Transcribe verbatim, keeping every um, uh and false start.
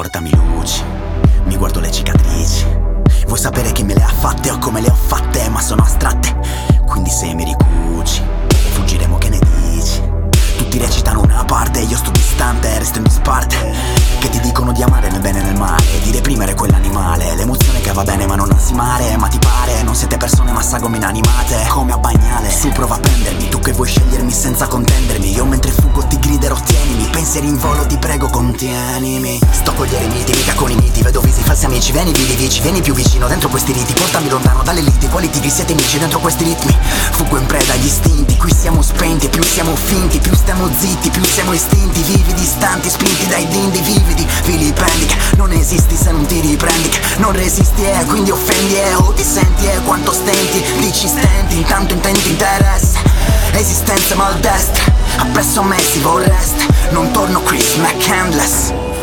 portami luci, mi guardo le cicatrici. Vuoi sapere chi me le ha fatte o come le ho fatte, ma sono astratte, quindi se mi ricuci fuggiremo, che ne dici? Tutti recitano una parte, io sto distante, resto in disparte. Che ti dicono di amare nel bene e nel male, di reprimere quell'animale, l'emozione che va bene ma non ansimare. Ma ti pare, non siete persone ma sagome inanimate, come a bagnale. Su, prova a prendermi, tu che vuoi scegliermi senza contendermi. Io mentre fuggo ti griderò tienimi, pensieri in volo ti prego contienimi. Sto con gli eremiti, mica con i miti, vedo visi falsi amici. Vieni vivi vici, vieni più vicino dentro questi riti, portami lontano dalle liti. Quali tigri siete amici dentro questi ritmi? Fuggo in preda agli istinti, qui siamo spenti, più siamo finti, più stiamo zitti, più siamo istinti, vivi distanti, spinti dai dindi vividi, vilipendi che non esisti se non ti riprendi, che non resisti e quindi offendi e o ti senti e quanto stenti, dici stenti, intanto intenti interesse, esistenze maldestre, appresso a me si vorreste, non torno Chris McCandless.